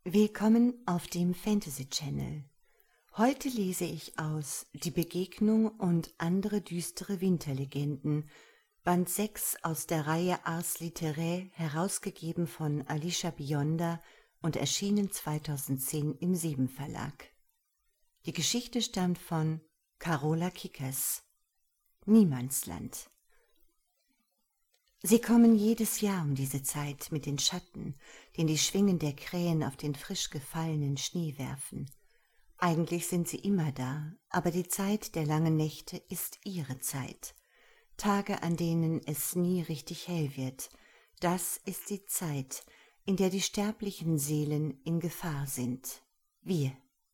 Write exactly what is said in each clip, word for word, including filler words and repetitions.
Willkommen auf dem Fantasy Channel. Heute lese ich aus Die Begegnung und andere düstere Winterlegenden, Band sechs aus der Reihe Ars Literae, herausgegeben von Alicia Bionda und erschienen zweitausendzehn im Sieben Verlag. Die Geschichte stammt von Carola Kickers. Niemandsland. Sie kommen jedes Jahr um diese Zeit mit den Schatten, den die Schwingen der Krähen auf den frisch gefallenen Schnee werfen. Eigentlich sind sie immer da, aber die Zeit der langen Nächte ist ihre Zeit. Tage, an denen es nie richtig hell wird, das ist die Zeit, in der die sterblichen Seelen in Gefahr sind. Wir.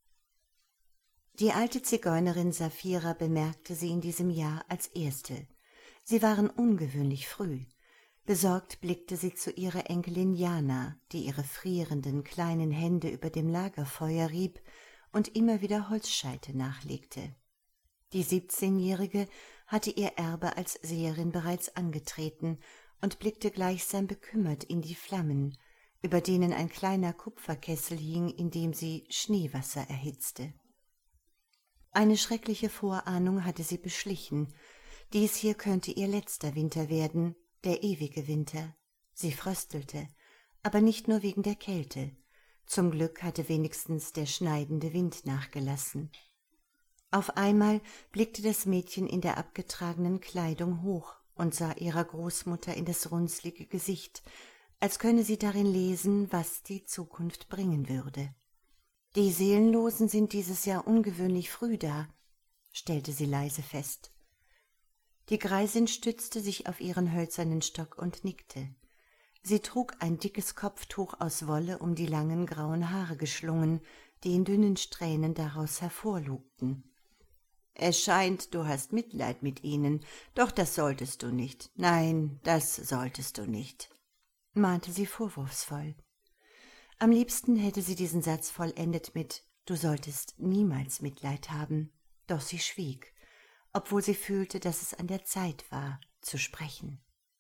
Die alte Zigeunerin Saphira bemerkte sie in diesem Jahr als erste. Sie waren ungewöhnlich früh. Besorgt blickte sie zu ihrer Enkelin Jana, die ihre frierenden kleinen Hände über dem Lagerfeuer rieb und immer wieder Holzscheite nachlegte. Die siebzehnjährige hatte ihr Erbe als Seherin bereits angetreten und blickte gleichsam bekümmert in die Flammen, über denen ein kleiner Kupferkessel hing, in dem sie Schneewasser erhitzte. Eine schreckliche Vorahnung hatte sie beschlichen. Dies hier könnte ihr letzter Winter werden, der ewige Winter. Sie fröstelte, aber nicht nur wegen der Kälte. Zum Glück hatte wenigstens der schneidende Wind nachgelassen. Auf einmal blickte das Mädchen in der abgetragenen Kleidung hoch und sah ihrer Großmutter in das runzlige Gesicht, als könne sie darin lesen, was die Zukunft bringen würde. »Die Seelenlosen sind dieses Jahr ungewöhnlich früh da«, stellte sie leise fest. Die Greisin stützte sich auf ihren hölzernen Stock und nickte. Sie trug ein dickes Kopftuch aus Wolle um die langen grauen Haare geschlungen, die in dünnen Strähnen daraus hervorlugten. »Es scheint, du hast Mitleid mit ihnen, doch das solltest du nicht. Nein, das solltest du nicht«, mahnte sie vorwurfsvoll. Am liebsten hätte sie diesen Satz vollendet mit »Du solltest niemals Mitleid haben«, doch sie schwieg, obwohl sie fühlte, dass es an der Zeit war, zu sprechen.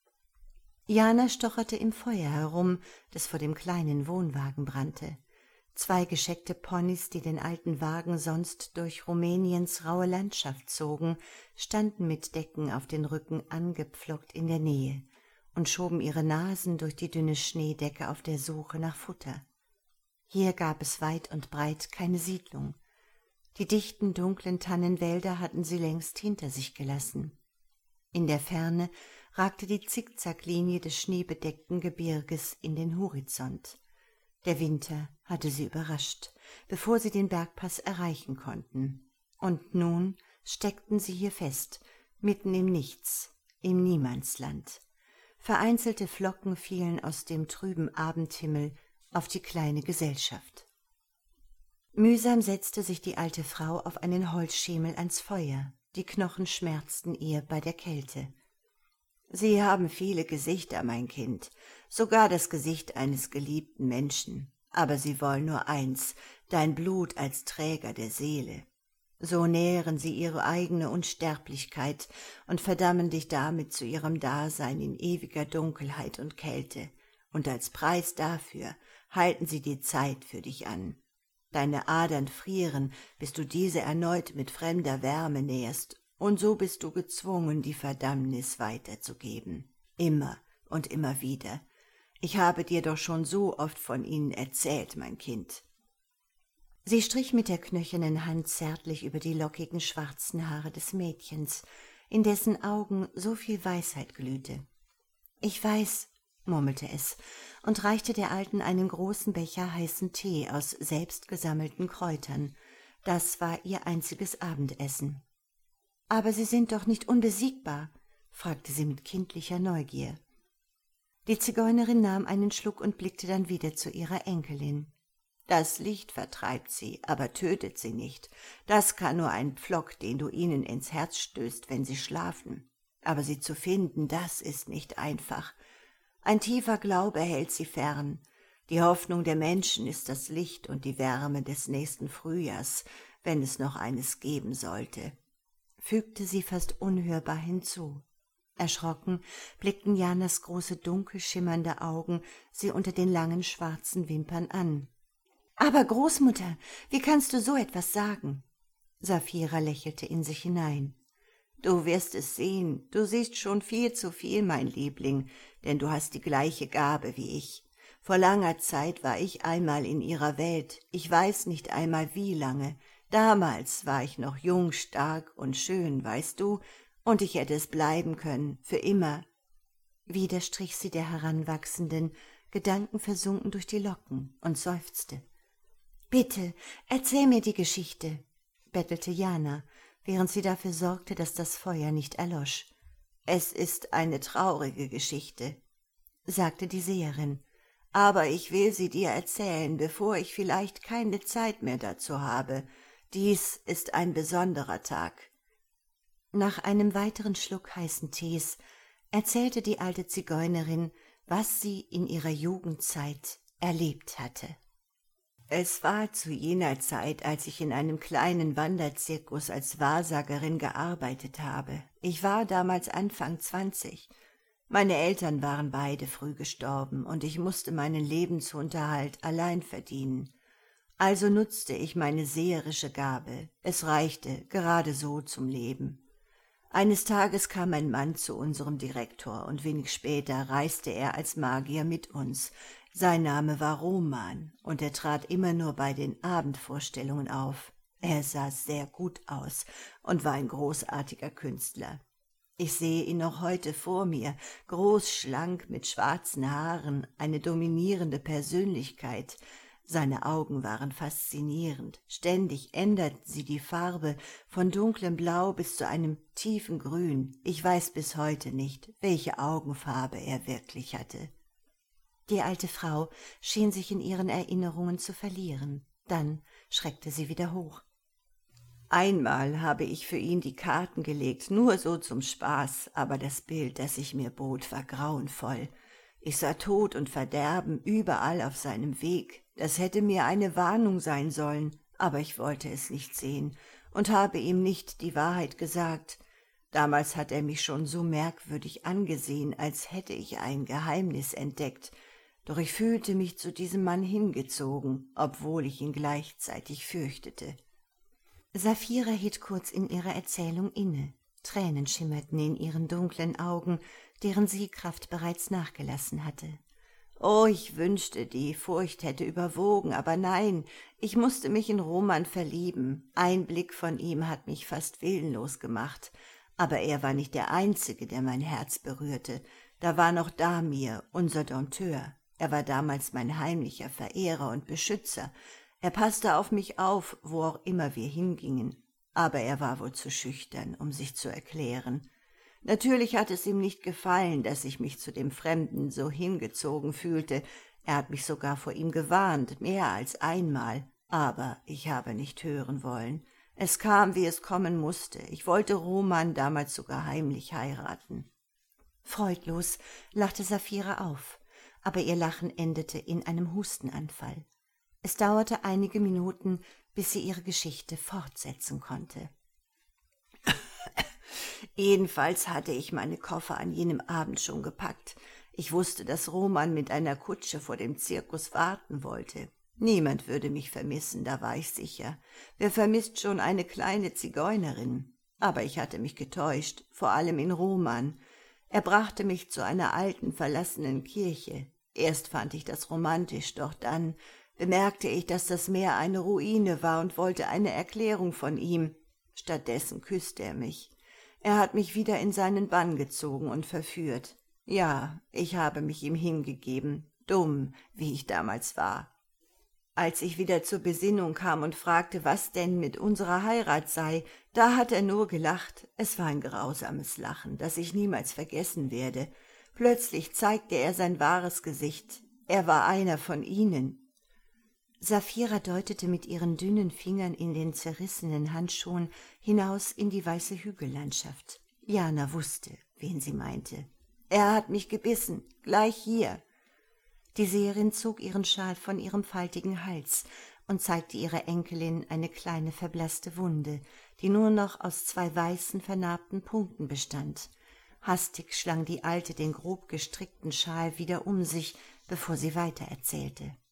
Jana stocherte im Feuer herum, das vor dem kleinen Wohnwagen brannte. Zwei gescheckte Ponys, die den alten Wagen sonst durch Rumäniens raue Landschaft zogen, standen mit Decken auf den Rücken angepflockt in der Nähe und schoben ihre Nasen durch die dünne Schneedecke auf der Suche nach Futter. Hier gab es weit und breit keine Siedlung. Die dichten, dunklen Tannenwälder hatten sie längst hinter sich gelassen. In der Ferne ragte die Zickzacklinie des schneebedeckten Gebirges in den Horizont. Der Winter hatte sie überrascht, bevor sie den Bergpass erreichen konnten. Und nun steckten sie hier fest, mitten im Nichts, im Niemandsland. Vereinzelte Flocken fielen aus dem trüben Abendhimmel auf die kleine Gesellschaft. Mühsam setzte sich die alte Frau auf einen Holzschemel ans Feuer, die Knochen schmerzten ihr bei der Kälte. »Sie haben viele Gesichter, mein Kind, sogar das Gesicht eines geliebten Menschen, aber sie wollen nur eins, dein Blut als Träger der Seele. So nähren sie ihre eigene Unsterblichkeit und verdammen dich damit zu ihrem Dasein in ewiger Dunkelheit und Kälte, und als Preis dafür halten sie die Zeit für dich an. Deine Adern frieren, bis du diese erneut mit fremder Wärme nährst, und so bist du gezwungen, die Verdammnis weiterzugeben. Immer und immer wieder. Ich habe dir doch schon so oft von ihnen erzählt, mein Kind.« Sie strich mit der knöchernen Hand zärtlich über die lockigen schwarzen Haare des Mädchens, in dessen Augen so viel Weisheit glühte. »Ich weiß«, murmelte es und reichte der Alten einen großen Becher heißen Tee aus selbst gesammelten Kräutern. Das war ihr einziges Abendessen. »Aber Sie sind doch nicht unbesiegbar?« fragte sie mit kindlicher Neugier. Die Zigeunerin nahm einen Schluck und blickte dann wieder zu ihrer Enkelin. »Das Licht vertreibt sie, aber tötet sie nicht. Das kann nur ein Pflock, den du ihnen ins Herz stößt, wenn sie schlafen. Aber sie zu finden, das ist nicht einfach. Ein tiefer Glaube hält sie fern. Die Hoffnung der Menschen ist das Licht und die Wärme des nächsten Frühjahrs, wenn es noch eines geben sollte«, fügte sie fast unhörbar hinzu. Erschrocken blickten Janas große dunkel schimmernde Augen sie unter den langen schwarzen Wimpern an. Aber Großmutter, wie kannst du so etwas sagen? Saphira lächelte in sich hinein. Du wirst es sehen, du siehst schon viel zu viel, mein Liebling, denn du hast die gleiche Gabe wie ich. Vor langer Zeit war ich einmal in ihrer Welt, ich weiß nicht einmal wie lange. Damals war ich noch jung, stark und schön, weißt du, und ich hätte es bleiben können, für immer. Wieder strich sie der Heranwachsenden, gedankenversunken durch die Locken, und seufzte. »Bitte, erzähl mir die Geschichte«, bettelte Jana, während sie dafür sorgte, dass das Feuer nicht erlosch. »Es ist eine traurige Geschichte«, sagte die Seherin, »aber ich will sie dir erzählen, bevor ich vielleicht keine Zeit mehr dazu habe. Dies ist ein besonderer Tag.« Nach einem weiteren Schluck heißen Tees erzählte die alte Zigeunerin, was sie in ihrer Jugendzeit erlebt hatte. Es war zu jener Zeit, als ich in einem kleinen Wanderzirkus als Wahrsagerin gearbeitet habe. Ich war damals Anfang zwanzig. Meine Eltern waren beide früh gestorben und ich musste meinen Lebensunterhalt allein verdienen. Also nutzte ich meine seherische Gabe. Es reichte gerade so zum Leben. Eines Tages kam ein Mann zu unserem Direktor und wenig später reiste er als Magier mit uns. Sein Name war Roman und er trat immer nur bei den Abendvorstellungen auf. Er sah sehr gut aus und war ein großartiger Künstler. Ich sehe ihn noch heute vor mir, groß, schlank, mit schwarzen Haaren, eine dominierende Persönlichkeit. Seine Augen waren faszinierend, ständig änderten sie die Farbe von dunklem Blau bis zu einem tiefen Grün. Ich weiß bis heute nicht, welche Augenfarbe er wirklich hatte. Die alte Frau schien sich in ihren Erinnerungen zu verlieren. Dann schreckte sie wieder hoch. Einmal habe ich für ihn die Karten gelegt, nur so zum Spaß, aber das Bild, das ich mir bot, war grauenvoll. Ich sah Tod und Verderben überall auf seinem Weg. Das hätte mir eine Warnung sein sollen, aber ich wollte es nicht sehen und habe ihm nicht die Wahrheit gesagt. Damals hat er mich schon so merkwürdig angesehen, als hätte ich ein Geheimnis entdeckt. Doch ich fühlte mich zu diesem Mann hingezogen, obwohl ich ihn gleichzeitig fürchtete. Saphira hielt kurz in ihrer Erzählung inne. Tränen schimmerten in ihren dunklen Augen, deren Sehkraft bereits nachgelassen hatte. Oh, ich wünschte, die Furcht hätte überwogen, aber nein, ich musste mich in Roman verlieben. Ein Blick von ihm hat mich fast willenlos gemacht. Aber er war nicht der Einzige, der mein Herz berührte. Da war noch Damir, unser Dompteur. Er war damals mein heimlicher Verehrer und Beschützer. Er passte auf mich auf, wo auch immer wir hingingen. Aber er war wohl zu schüchtern, um sich zu erklären. Natürlich hat es ihm nicht gefallen, dass ich mich zu dem Fremden so hingezogen fühlte. Er hat mich sogar vor ihm gewarnt, mehr als einmal. Aber ich habe nicht hören wollen. Es kam, wie es kommen musste. Ich wollte Roman damals sogar heimlich heiraten. Freudlos lachte Saphira auf, aber ihr Lachen endete in einem Hustenanfall. Es dauerte einige Minuten, bis sie ihre Geschichte fortsetzen konnte. Jedenfalls hatte ich meine Koffer an jenem Abend schon gepackt. Ich wusste, dass Roman mit einer Kutsche vor dem Zirkus warten wollte. Niemand würde mich vermissen, da war ich sicher. Wer vermisst schon eine kleine Zigeunerin? Aber ich hatte mich getäuscht, vor allem in Roman. Er brachte mich zu einer alten, verlassenen Kirche. Erst fand ich das romantisch, doch dann bemerkte ich, dass das Meer eine Ruine war und wollte eine Erklärung von ihm. Stattdessen küsste er mich. Er hat mich wieder in seinen Bann gezogen und verführt. Ja, ich habe mich ihm hingegeben, dumm, wie ich damals war. Als ich wieder zur Besinnung kam und fragte, was denn mit unserer Heirat sei, da hat er nur gelacht. Es war ein grausames Lachen, das ich niemals vergessen werde. Plötzlich zeigte er sein wahres Gesicht. Er war einer von ihnen. Saphira deutete mit ihren dünnen Fingern in den zerrissenen Handschuhen hinaus in die weiße Hügellandschaft. Jana wusste, wen sie meinte. Er hat mich gebissen, gleich hier. Die Seherin zog ihren Schal von ihrem faltigen Hals und zeigte ihrer Enkelin eine kleine verblasste Wunde, die nur noch aus zwei weißen, vernarbten Punkten bestand. Hastig schlang die Alte den grob gestrickten Schal wieder um sich, bevor sie weitererzählte.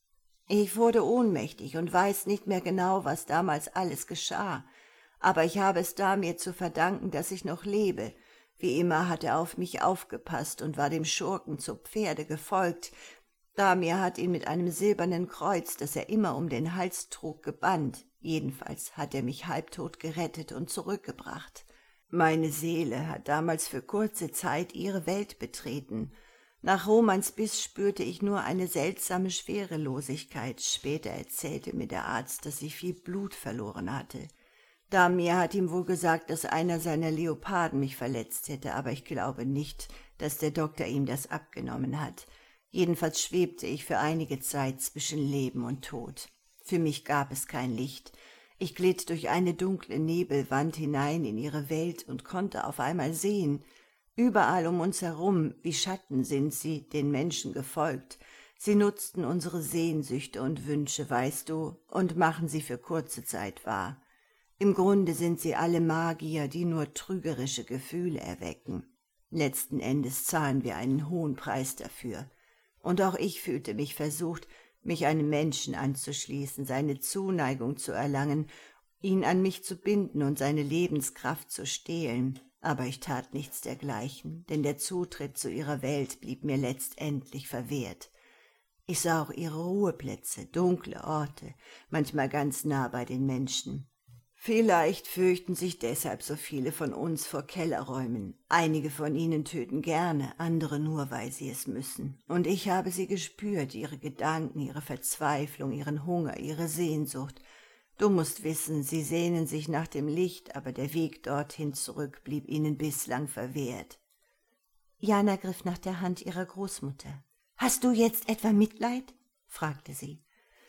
Ich wurde ohnmächtig und weiß nicht mehr genau, was damals alles geschah. Aber ich habe es Damir zu verdanken, dass ich noch lebe. Wie immer hat er auf mich aufgepasst und war dem Schurken zu Pferde gefolgt. Damir hat ihn mit einem silbernen Kreuz, das er immer um den Hals trug, gebannt. Jedenfalls hat er mich halbtot gerettet und zurückgebracht. Meine Seele hat damals für kurze Zeit ihre Welt betreten. Nach Romans Biss spürte ich nur eine seltsame Schwerelosigkeit. Später erzählte mir der Arzt, dass ich viel Blut verloren hatte. Damir hat ihm wohl gesagt, dass einer seiner Leoparden mich verletzt hätte, aber ich glaube nicht, dass der Doktor ihm das abgenommen hat. Jedenfalls schwebte ich für einige Zeit zwischen Leben und Tod. Für mich gab es kein Licht. Ich glitt durch eine dunkle Nebelwand hinein in ihre Welt und konnte auf einmal sehen. Überall um uns herum, wie Schatten sind sie, den Menschen gefolgt. Sie nutzten unsere Sehnsüchte und Wünsche, weißt du, und machen sie für kurze Zeit wahr. Im Grunde sind sie alle Magier, die nur trügerische Gefühle erwecken. Letzten Endes zahlen wir einen hohen Preis dafür. Und auch ich fühlte mich versucht, mich einem Menschen anzuschließen, seine Zuneigung zu erlangen, ihn an mich zu binden und seine Lebenskraft zu stehlen. Aber ich tat nichts dergleichen, denn der Zutritt zu ihrer Welt blieb mir letztendlich verwehrt. Ich sah auch ihre Ruheplätze, dunkle Orte, manchmal ganz nah bei den Menschen. Vielleicht fürchten sich deshalb so viele von uns vor Kellerräumen. Einige von ihnen töten gerne, andere nur, weil sie es müssen. Und ich habe sie gespürt, ihre Gedanken, ihre Verzweiflung, ihren Hunger, ihre Sehnsucht. Du musst wissen, sie sehnen sich nach dem Licht, aber der Weg dorthin zurück blieb ihnen bislang verwehrt. Jana griff nach der Hand ihrer Großmutter. »Hast du jetzt etwa Mitleid?« fragte sie.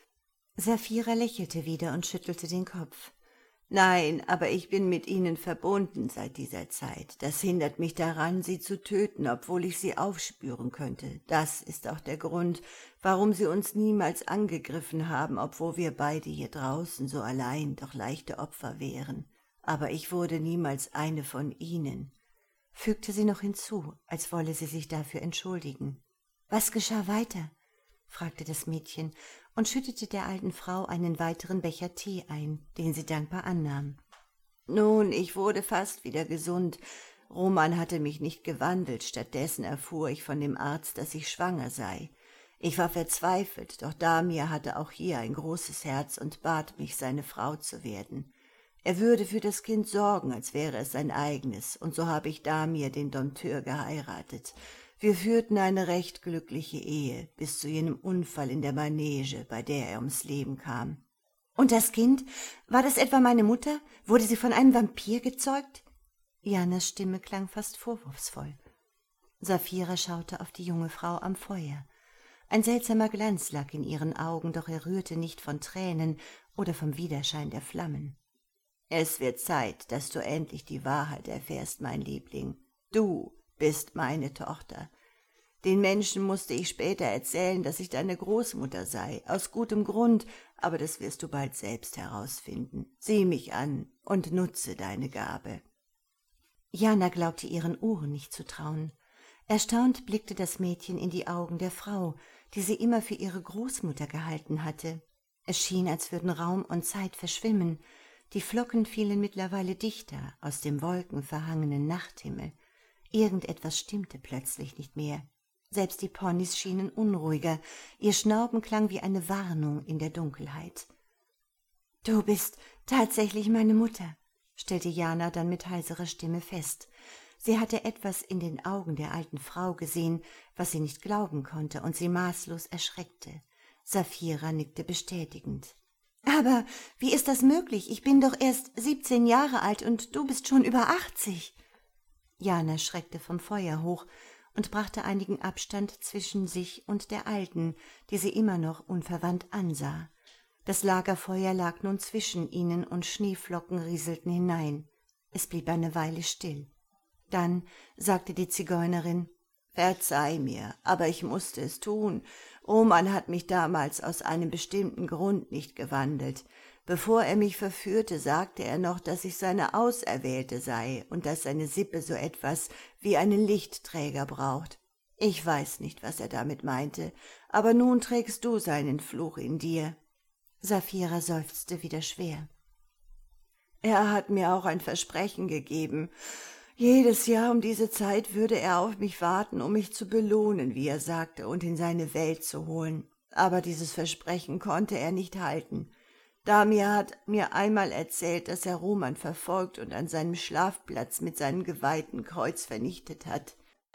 Saphira lächelte wieder und schüttelte den Kopf. »Nein, aber ich bin mit ihnen verbunden seit dieser Zeit. Das hindert mich daran, sie zu töten, obwohl ich sie aufspüren könnte. Das ist auch der Grund, warum sie uns niemals angegriffen haben, obwohl wir beide hier draußen so allein doch leichte Opfer wären. Aber ich wurde niemals eine von ihnen«, fügte sie noch hinzu, als wolle sie sich dafür entschuldigen. »Was geschah weiter?« fragte das Mädchen und schüttete der alten Frau einen weiteren Becher Tee ein, den sie dankbar annahm. »Nun, ich wurde fast wieder gesund. Roman hatte mich nicht gewandelt, stattdessen erfuhr ich von dem Arzt, dass ich schwanger sei. Ich war verzweifelt, doch Damir hatte auch hier ein großes Herz und bat mich, seine Frau zu werden. Er würde für das Kind sorgen, als wäre es sein eigenes, und so habe ich Damir, den Dompteur, geheiratet. Wir führten eine recht glückliche Ehe, bis zu jenem Unfall in der Manege, bei der er ums Leben kam.« »Und das Kind? War das etwa meine Mutter? Wurde sie von einem Vampir gezeugt?« Janas Stimme klang fast vorwurfsvoll. Saphira schaute auf die junge Frau am Feuer. Ein seltsamer Glanz lag in ihren Augen, doch er rührte nicht von Tränen oder vom Widerschein der Flammen. »Es wird Zeit, dass du endlich die Wahrheit erfährst, mein Liebling. Du bist meine Tochter. Den Menschen musste ich später erzählen, dass ich deine Großmutter sei, aus gutem Grund, aber das wirst du bald selbst herausfinden. Sieh mich an und nutze deine Gabe.« Jana glaubte ihren Ohren nicht zu trauen. Erstaunt blickte das Mädchen in die Augen der Frau, die sie immer für ihre Großmutter gehalten hatte. Es schien, als würden Raum und Zeit verschwimmen. Die Flocken fielen mittlerweile dichter aus dem wolkenverhangenen Nachthimmel. Irgendetwas stimmte plötzlich nicht mehr. Selbst die Ponys schienen unruhiger, ihr Schnauben klang wie eine Warnung in der Dunkelheit. »Du bist tatsächlich meine Mutter«, stellte Jana dann mit heiserer Stimme fest. Sie hatte etwas in den Augen der alten Frau gesehen, was sie nicht glauben konnte, und sie maßlos erschreckte. Saphira nickte bestätigend. »Aber wie ist das möglich? Ich bin doch erst siebzehn Jahre alt und du bist schon über achtzig.« Jana schreckte vom Feuer hoch und brachte einigen Abstand zwischen sich und der Alten, die sie immer noch unverwandt ansah. Das Lagerfeuer lag nun zwischen ihnen und Schneeflocken rieselten hinein. Es blieb eine Weile still. Dann sagte die Zigeunerin: »Verzeih mir, aber ich musste es tun. Roman hat mich damals aus einem bestimmten Grund nicht gewandelt. Bevor er mich verführte, sagte er noch, dass ich seine Auserwählte sei und dass seine Sippe so etwas wie einen Lichtträger braucht. Ich weiß nicht, was er damit meinte, aber nun trägst du seinen Fluch in dir.« Saphira seufzte wieder schwer. »Er hat mir auch ein Versprechen gegeben. Jedes Jahr um diese Zeit würde er auf mich warten, um mich zu belohnen, wie er sagte, und in seine Welt zu holen. Aber dieses Versprechen konnte er nicht halten. Damir hat mir einmal erzählt, dass er Roman verfolgt und an seinem Schlafplatz mit seinem geweihten Kreuz vernichtet hat.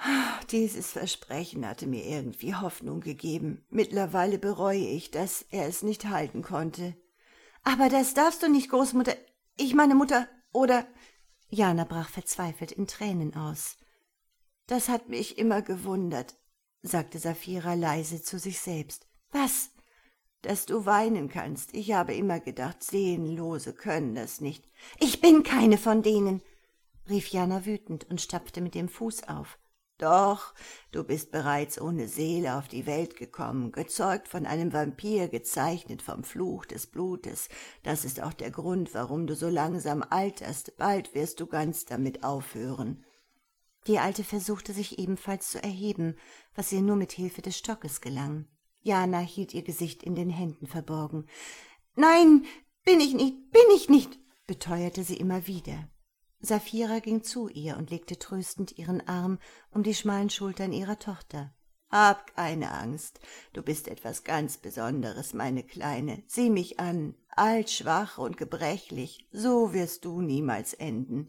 Dieses Versprechen hatte mir irgendwie Hoffnung gegeben. Mittlerweile bereue ich, dass er es nicht halten konnte.« »Aber das darfst du nicht, Großmutter. Ich meine Mutter, oder...« Jana brach verzweifelt in Tränen aus. »Das hat mich immer gewundert«, sagte Saphira leise zu sich selbst. »Was?« »Dass du weinen kannst. Ich habe immer gedacht, Seelenlose können das nicht.« »Ich bin keine von denen«, rief Jana wütend und stampfte mit dem Fuß auf. »Doch, du bist bereits ohne Seele auf die Welt gekommen, gezeugt von einem Vampir, gezeichnet vom Fluch des Blutes. Das ist auch der Grund, warum du so langsam alterst. Bald wirst du ganz damit aufhören.« Die Alte versuchte sich ebenfalls zu erheben, was ihr nur mit Hilfe des Stockes gelang. Jana hielt ihr Gesicht in den Händen verborgen. »Nein, bin ich nicht, bin ich nicht«, beteuerte sie immer wieder. Saphira ging zu ihr und legte tröstend ihren Arm um die schmalen Schultern ihrer Tochter. »Hab keine Angst, du bist etwas ganz Besonderes, meine Kleine. Sieh mich an, alt, schwach und gebrechlich, so wirst du niemals enden.«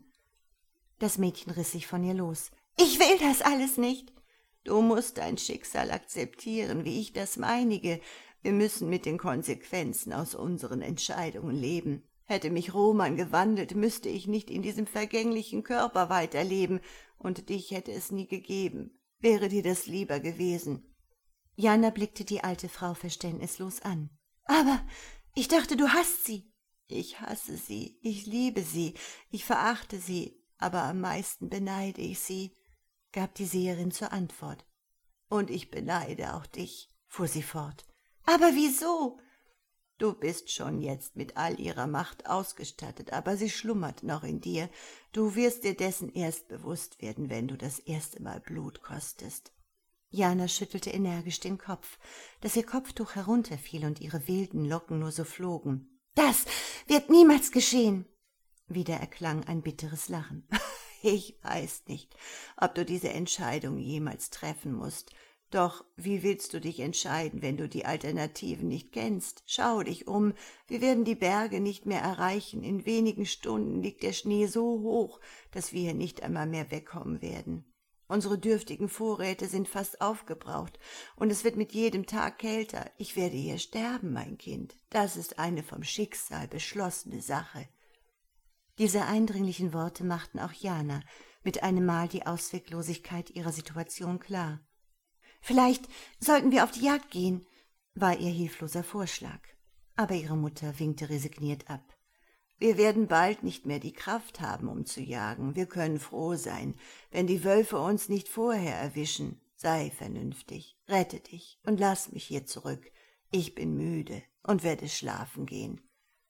Das Mädchen riss sich von ihr los. »Ich will das alles nicht!« »Du musst dein Schicksal akzeptieren, wie ich das meinige. Wir müssen mit den Konsequenzen aus unseren Entscheidungen leben. Hätte mich Roman gewandelt, müsste ich nicht in diesem vergänglichen Körper weiterleben, und dich hätte es nie gegeben. Wäre dir das lieber gewesen?« Jana blickte die alte Frau verständnislos an. »Aber ich dachte, du hasst sie.« »Ich hasse sie, ich liebe sie, ich verachte sie, aber am meisten beneide ich sie«, gab die Seherin zur Antwort. »Und ich beneide auch dich«, fuhr sie fort. »Aber wieso?« »Du bist schon jetzt mit all ihrer Macht ausgestattet, aber sie schlummert noch in dir. Du wirst dir dessen erst bewusst werden, wenn du das erste Mal Blut kostest.« Jana schüttelte energisch den Kopf, dass ihr Kopftuch herunterfiel und ihre wilden Locken nur so flogen. »Das wird niemals geschehen!« Wieder erklang ein bitteres Lachen. »Ich weiß nicht, ob du diese Entscheidung jemals treffen musst. Doch wie willst du dich entscheiden, wenn du die Alternativen nicht kennst? Schau dich um, wir werden die Berge nicht mehr erreichen. In wenigen Stunden liegt der Schnee so hoch, dass wir hier nicht einmal mehr wegkommen werden. Unsere dürftigen Vorräte sind fast aufgebraucht, und es wird mit jedem Tag kälter. Ich werde hier sterben, mein Kind. Das ist eine vom Schicksal beschlossene Sache.« Diese eindringlichen Worte machten auch Jana mit einem Mal die Ausweglosigkeit ihrer Situation klar. »Vielleicht sollten wir auf die Jagd gehen«, war ihr hilfloser Vorschlag. Aber ihre Mutter winkte resigniert ab. »Wir werden bald nicht mehr die Kraft haben, um zu jagen. Wir können froh sein, wenn die Wölfe uns nicht vorher erwischen. Sei vernünftig, rette dich und lass mich hier zurück. Ich bin müde und werde schlafen gehen.«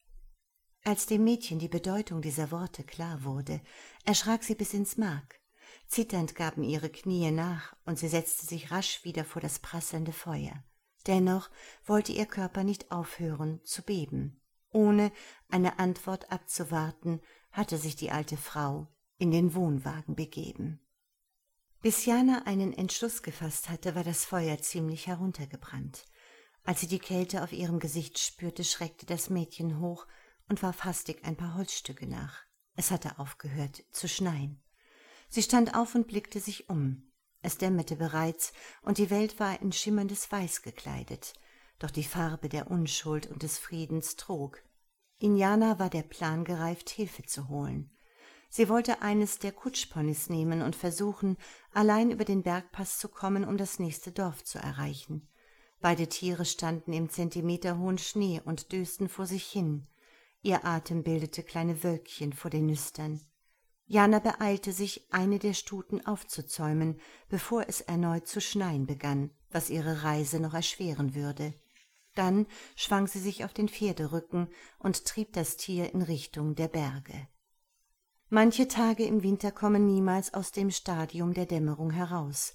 Als dem Mädchen die Bedeutung dieser Worte klar wurde, erschrak sie bis ins Mark. Zitternd gaben ihre Knie nach, und sie setzte sich rasch wieder vor das prasselnde Feuer. Dennoch wollte ihr Körper nicht aufhören zu beben. Ohne eine Antwort abzuwarten, hatte sich die alte Frau in den Wohnwagen begeben. Bis Jana einen Entschluss gefasst hatte, war das Feuer ziemlich heruntergebrannt. Als sie die Kälte auf ihrem Gesicht spürte, schreckte das Mädchen hoch und warf hastig ein paar Holzstücke nach. Es hatte aufgehört zu schneien. Sie stand auf und blickte sich um. Es dämmerte bereits, und die Welt war in schimmerndes Weiß gekleidet, doch die Farbe der Unschuld und des Friedens trug. In Jana war der Plan gereift, Hilfe zu holen. Sie wollte eines der Kutschponys nehmen und versuchen, allein über den Bergpass zu kommen, um das nächste Dorf zu erreichen. Beide Tiere standen im zentimeterhohen Schnee und dösten vor sich hin. Ihr Atem bildete kleine Wölkchen vor den Nüstern. Jana beeilte sich, eine der Stuten aufzuzäumen, bevor es erneut zu schneien begann, was ihre Reise noch erschweren würde. Dann schwang sie sich auf den Pferderücken und trieb das Tier in Richtung der Berge. Manche Tage im Winter kommen niemals aus dem Stadium der Dämmerung heraus.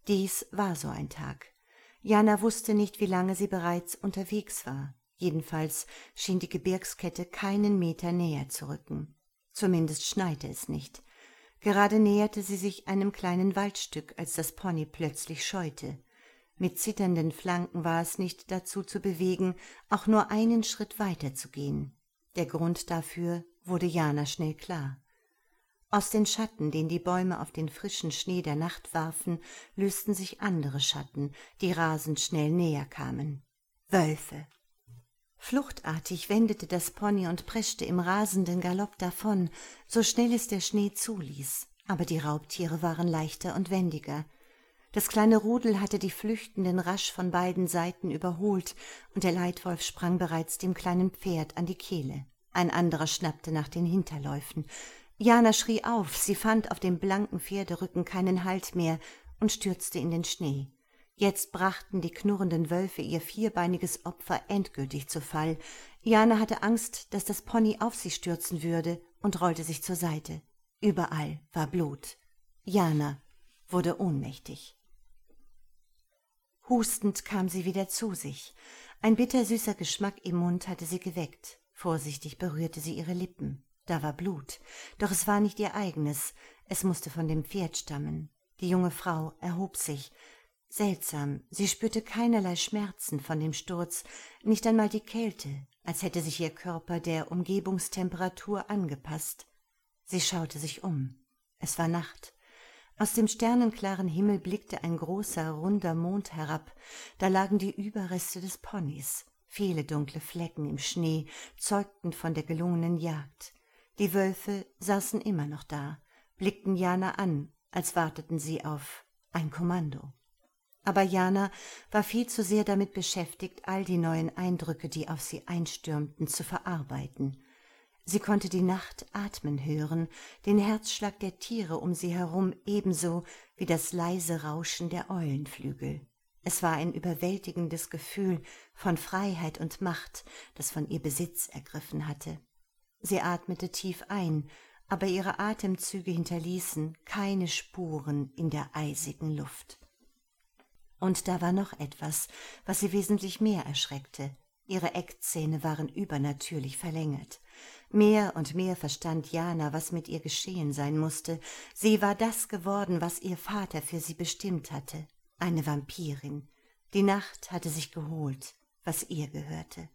Dies war so ein Tag. Jana wusste nicht, wie lange sie bereits unterwegs war. Jedenfalls schien die Gebirgskette keinen Meter näher zu rücken. Zumindest schneite es nicht. Gerade näherte sie sich einem kleinen Waldstück, als das Pony plötzlich scheute. Mit zitternden Flanken war es nicht dazu zu bewegen, auch nur einen Schritt weiter zu gehen. Der Grund dafür wurde Jana schnell klar. Aus den Schatten, den die Bäume auf den frischen Schnee der Nacht warfen, lösten sich andere Schatten, die rasend schnell näher kamen. Wölfe. Fluchtartig wendete das Pony und preschte im rasenden Galopp davon, so schnell es der Schnee zuließ. Aber die Raubtiere waren leichter und wendiger. Das kleine Rudel hatte die Flüchtenden rasch von beiden Seiten überholt, und der Leitwolf sprang bereits dem kleinen Pferd an die Kehle. Ein anderer schnappte nach den Hinterläufen. Jana schrie auf, sie fand auf dem blanken Pferderücken keinen Halt mehr und stürzte in den Schnee. Jetzt brachten die knurrenden Wölfe ihr vierbeiniges Opfer endgültig zu Fall. Jana hatte Angst, dass das Pony auf sie stürzen würde, und rollte sich zur Seite. Überall war Blut. Jana wurde ohnmächtig. Hustend kam sie wieder zu sich. Ein bittersüßer Geschmack im Mund hatte sie geweckt. Vorsichtig berührte sie ihre Lippen. Da war Blut, doch es war nicht ihr eigenes, es musste von dem Pferd stammen. Die junge Frau erhob sich. Seltsam, sie spürte keinerlei Schmerzen von dem Sturz, nicht einmal die Kälte, als hätte sich ihr Körper der Umgebungstemperatur angepasst. Sie schaute sich um. Es war Nacht. Aus dem sternenklaren Himmel blickte ein großer, runder Mond herab, da lagen die Überreste des Ponys. Viele dunkle Flecken im Schnee zeugten von der gelungenen Jagd. Die Wölfe saßen immer noch da, blickten Jana an, als warteten sie auf ein Kommando. Aber Jana war viel zu sehr damit beschäftigt, all die neuen Eindrücke, die auf sie einstürmten, zu verarbeiten. Sie konnte die Nacht atmen hören, den Herzschlag der Tiere um sie herum ebenso wie das leise Rauschen der Eulenflügel. Es war ein überwältigendes Gefühl von Freiheit und Macht, das von ihr Besitz ergriffen hatte. Sie atmete tief ein, aber ihre Atemzüge hinterließen keine Spuren in der eisigen Luft. Und da war noch etwas, was sie wesentlich mehr erschreckte. Ihre Eckzähne waren übernatürlich verlängert. Mehr und mehr verstand Jana, was mit ihr geschehen sein musste. Sie war das geworden, was ihr Vater für sie bestimmt hatte. Eine Vampirin. Die Nacht hatte sich geholt, was ihr gehörte.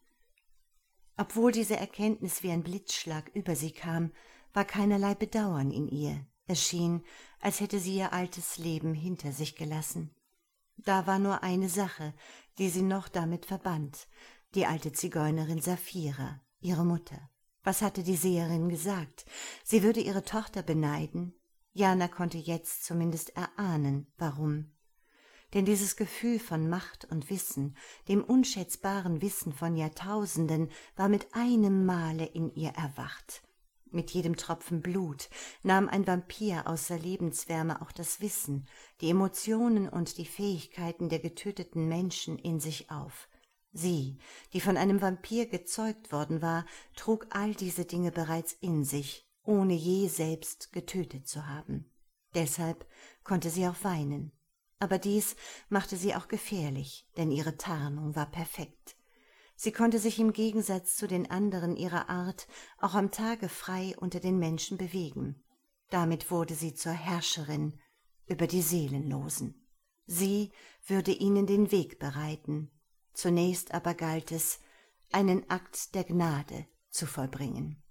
Obwohl diese Erkenntnis wie ein Blitzschlag über sie kam, war keinerlei Bedauern in ihr. Es schien, als hätte sie ihr altes Leben hinter sich gelassen. Da war nur eine Sache, die sie noch damit verband, die alte Zigeunerin Saphira, ihre Mutter. Was hatte die Seherin gesagt? Sie würde ihre Tochter beneiden? Jana konnte jetzt zumindest erahnen, warum. Denn dieses Gefühl von Macht und Wissen, dem unschätzbaren Wissen von Jahrtausenden, war mit einem Male in ihr erwacht. Mit jedem Tropfen Blut nahm ein Vampir außer Lebenswärme auch das Wissen, die Emotionen und die Fähigkeiten der getöteten Menschen in sich auf. Sie, die von einem Vampir gezeugt worden war, trug all diese Dinge bereits in sich, ohne je selbst getötet zu haben. Deshalb konnte sie auch weinen. Aber dies machte sie auch gefährlich, denn ihre Tarnung war perfekt. Sie konnte sich im Gegensatz zu den anderen ihrer Art auch am Tage frei unter den Menschen bewegen. Damit wurde sie zur Herrscherin über die Seelenlosen. Sie würde ihnen den Weg bereiten. Zunächst aber galt es, einen Akt der Gnade zu vollbringen.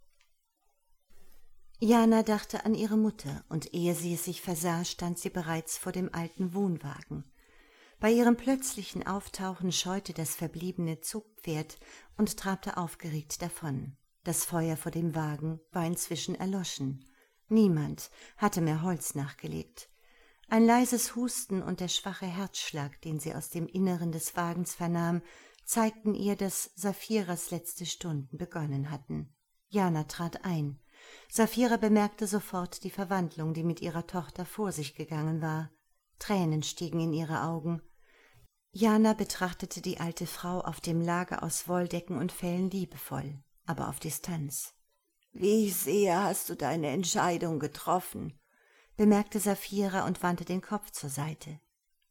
Jana dachte an ihre Mutter, und ehe sie es sich versah, stand sie bereits vor dem alten Wohnwagen. Bei ihrem plötzlichen Auftauchen scheute das verbliebene Zugpferd und trabte aufgeregt davon. Das Feuer vor dem Wagen war inzwischen erloschen. Niemand hatte mehr Holz nachgelegt. Ein leises Husten und der schwache Herzschlag, den sie aus dem Inneren des Wagens vernahm, zeigten ihr, dass Saphiras letzte Stunden begonnen hatten. Jana trat ein. Saphira bemerkte sofort die Verwandlung, die mit ihrer Tochter vor sich gegangen war. Tränen stiegen in ihre Augen. Jana betrachtete die alte Frau auf dem Lager aus Wolldecken und Fellen liebevoll, aber auf Distanz. »Wie ich sehe, hast du deine Entscheidung getroffen«, bemerkte Saphira und wandte den Kopf zur Seite.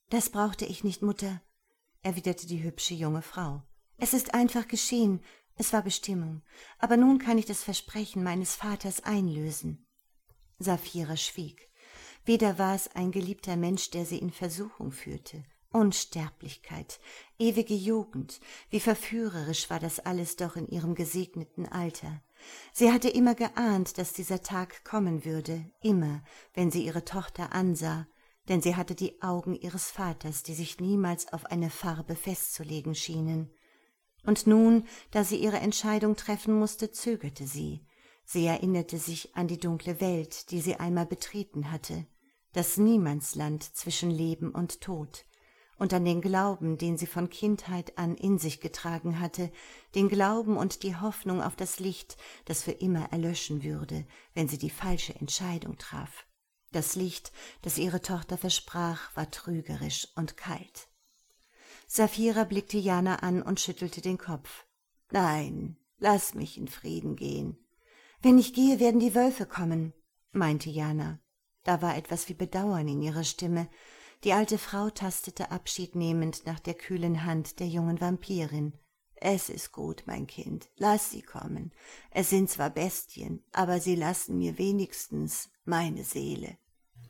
»Das brauchte ich nicht, Mutter«, erwiderte die hübsche junge Frau. »Es ist einfach geschehen, es war Bestimmung, aber nun kann ich das Versprechen meines Vaters einlösen.« Saphira schwieg. Wieder war es ein geliebter Mensch, der sie in Versuchung führte. Unsterblichkeit, ewige Jugend, wie verführerisch war das alles doch in ihrem gesegneten Alter. Sie hatte immer geahnt, dass dieser Tag kommen würde, immer, wenn sie ihre Tochter ansah, denn sie hatte die Augen ihres Vaters, die sich niemals auf eine Farbe festzulegen schienen. Und nun, da sie ihre Entscheidung treffen musste, zögerte sie. Sie erinnerte sich an die dunkle Welt, die sie einmal betreten hatte, das Niemandsland zwischen Leben und Tod, und an den Glauben, den sie von Kindheit an in sich getragen hatte, den Glauben und die Hoffnung auf das Licht, das für immer erlöschen würde, wenn sie die falsche Entscheidung traf. Das Licht, das ihre Tochter versprach, war trügerisch und kalt. Saphira blickte Jana an und schüttelte den Kopf. »Nein, lass mich in Frieden gehen.« »Wenn ich gehe, werden die Wölfe kommen«, meinte Jana. Da war etwas wie Bedauern in ihrer Stimme. Die alte Frau tastete abschiednehmend nach der kühlen Hand der jungen Vampirin. »Es ist gut, mein Kind, lass sie kommen. Es sind zwar Bestien, aber sie lassen mir wenigstens meine Seele.«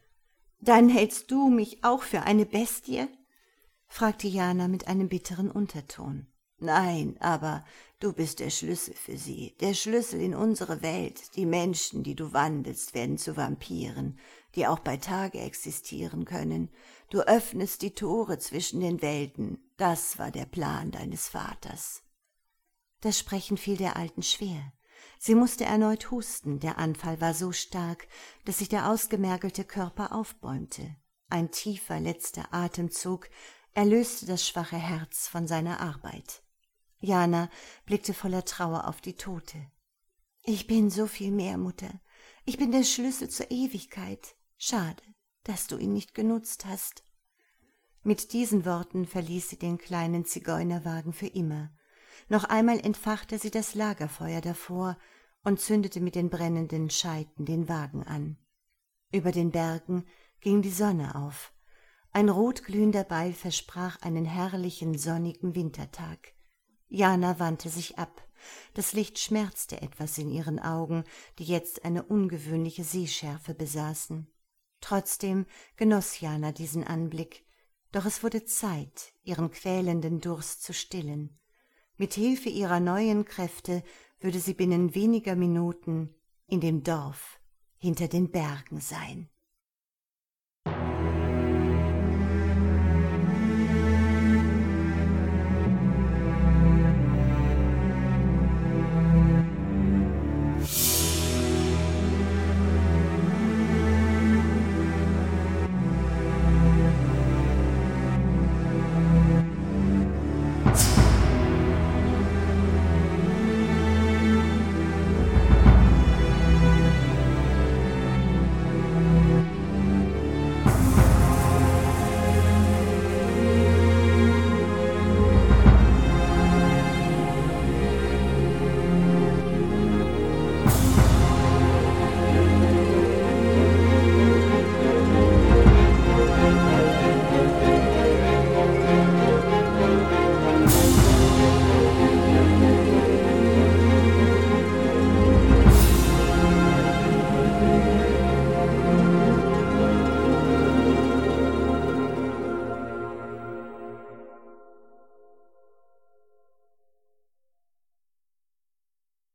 »Dann hältst du mich auch für eine Bestie?« fragte Jana mit einem bitteren Unterton. »Nein, aber du bist der Schlüssel für sie, der Schlüssel in unsere Welt. Die Menschen, die du wandelst, werden zu Vampiren, die auch bei Tage existieren können. Du öffnest die Tore zwischen den Welten. Das war der Plan deines Vaters.« Das Sprechen fiel der Alten schwer. Sie musste erneut husten, der Anfall war so stark, dass sich der ausgemergelte Körper aufbäumte. Ein tiefer letzter Atemzug erlöste das schwache Herz von seiner Arbeit. Jana blickte voller Trauer auf die Tote. »Ich bin so viel mehr, Mutter. Ich bin der Schlüssel zur Ewigkeit. Schade, dass du ihn nicht genutzt hast.« Mit diesen Worten verließ sie den kleinen Zigeunerwagen für immer. Noch einmal entfachte sie das Lagerfeuer davor und zündete mit den brennenden Scheiten den Wagen an. Über den Bergen ging die Sonne auf. Ein rotglühender Ball versprach einen herrlichen, sonnigen Wintertag. Jana wandte sich ab. Das Licht schmerzte etwas in ihren Augen, die jetzt eine ungewöhnliche Sehschärfe besaßen. Trotzdem genoss Jana diesen Anblick, doch es wurde Zeit, ihren quälenden Durst zu stillen. Mit Hilfe ihrer neuen Kräfte würde sie binnen weniger Minuten in dem Dorf hinter den Bergen sein.